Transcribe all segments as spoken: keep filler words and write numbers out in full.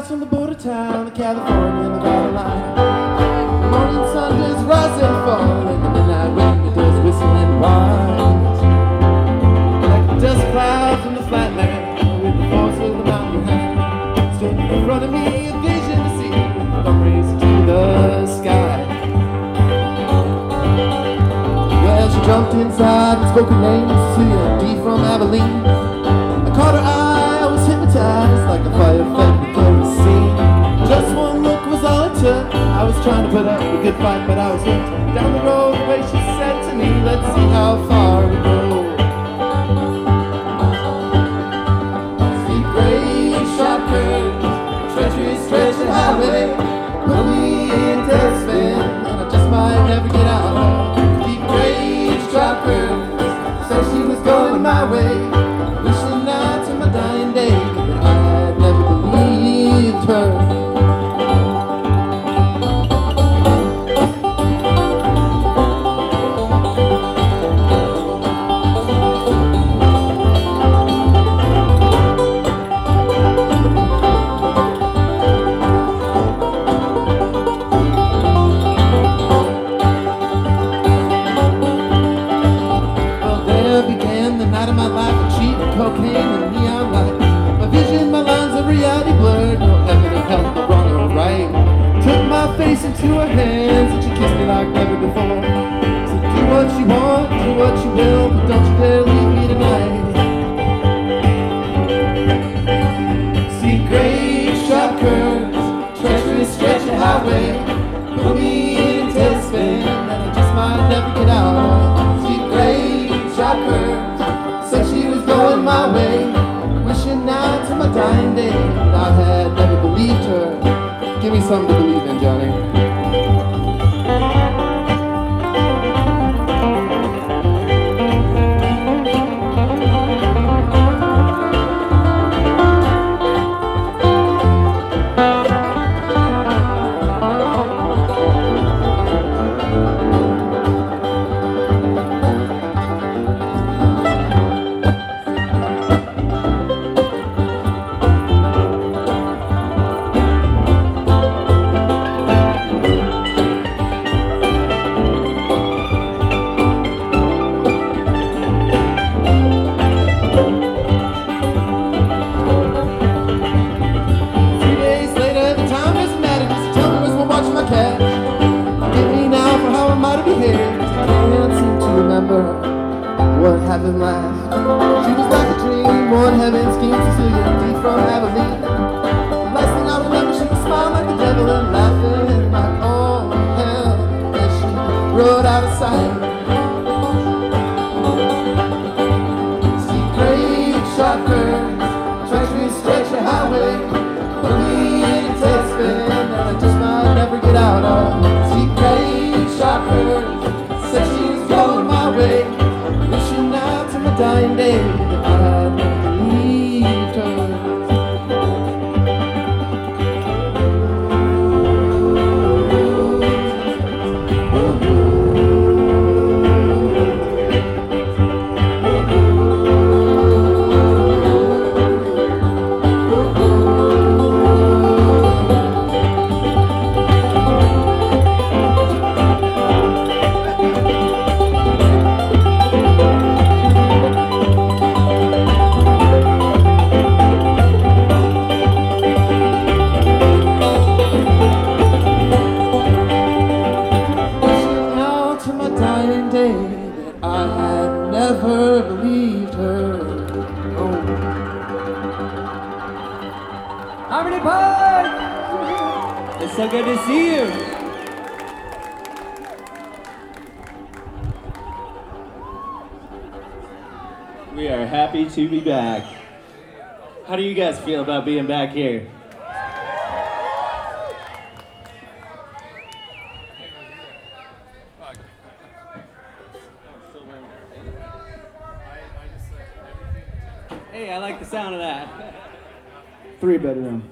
clouds from the border town of California, Nevada line. The morning sun does rise and fall, and the midnight wind it does whistle and whine. Like the dust cloud from the flatland, with the force of the mountain behind. Stood in front of me, a vision to see, from raising to the sky. Well, she jumped inside and spoke her name, Cecilia D from Abilene. I caught her eye, I was hypnotized, like a fire fed with kerosene. Just one look was all it took. I was trying to put up a good fight, but I was hooked. Down the road, the way she said to me, let's see how far we go. Steep grade, sharp curves, treacherous stretch and highway, put me in tailspin, and I just might never get out of. Steep grade, sharp curves, said she was going my way, wishing now to my dying day that I had never believed her. Cocaine and neon light. My vision, my lines of reality blurred. No heaven or hell, no wrong or right. Took my face into her hands and she kissed me like never before. So do what you want, do what you will, but don't you dare leave me tonight. See great sharp curves, treacherous stretch of highway, put me in a tailspin and I just might never get out. See great sharp curves, said she was going my way, wishing now to my dying day that I had never believed her. Give me something to believe in, Johnny. What happened last? She was like a dream, one heaven scheme, Cecilia D from Abilene. The last thing I remember, she was smiling like the devil and laughing like, oh hell, as she rode out of sight. See great sharp curves, treacherous stretch of highway, put me in a tailspin and I just might never get out of. See great sharp curves, said she was going my way, wishing out to my dying day that I had never believed her. Harmony Park! It's so good to see you. We are happy to be back. How do you guys feel about being back here? Hey, I like the sound of that. Three bedroom.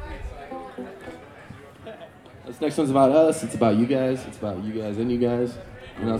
This next one's about us, it's about you guys, it's about you guys and you guys.